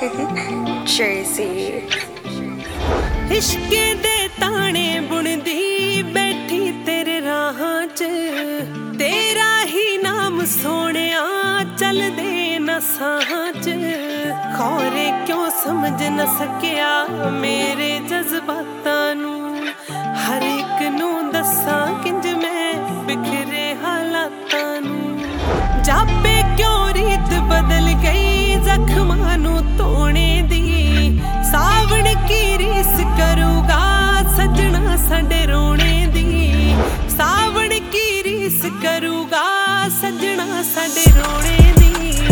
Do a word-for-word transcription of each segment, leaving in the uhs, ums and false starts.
Jersey इश्के दे ताने बुनदी बैठी तेरे राहां च तेरा ही नाम सोहणिया चल दे न साहां च खौरे क्यों समझ न सकिया मेरे जज्बातां नू हर एक नू दस्सां किंज मैं बिखरे हालातां नू जापे क्यों रीत बदल गई जख्मां नू धोने दी सावण की रीस करूगा सजना साडे रोने दी सावण की रीस करूगा सजना साडे रोने दी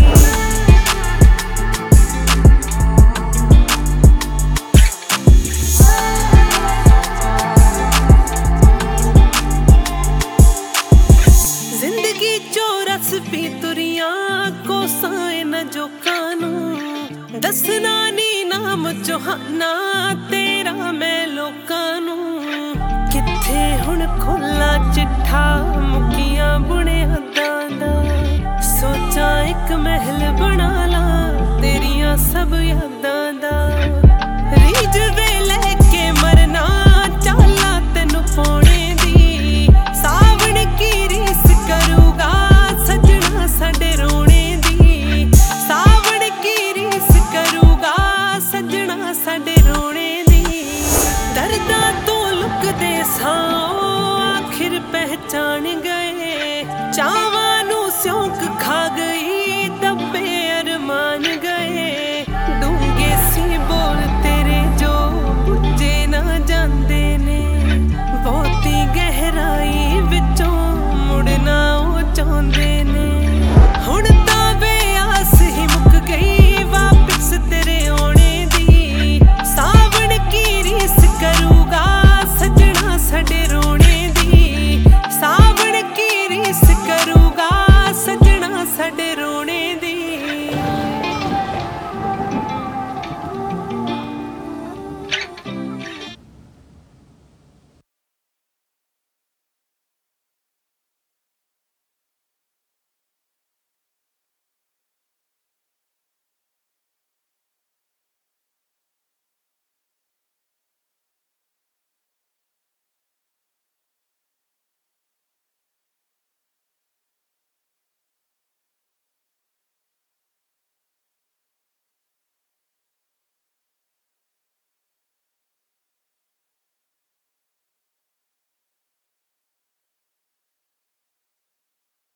जिंदगी चो रस पी तुरिया कोसाए न जो कानू दसना नी नाम चौहाना तेरा मैं लोकां नू किथे हुण खोला चिट्ठा मुकिया बुने हदां दा सोचा एक महल बना ला तेरिया सब यादां दा रीज वे लेके मरना चाला तेनू पाने दी सावण की रीस करूगा सजना साडे रोने दी सावण की रीस करूगा सजना साडे रोने दी दर्दां तो लुकदे सां आखिर पहचान गए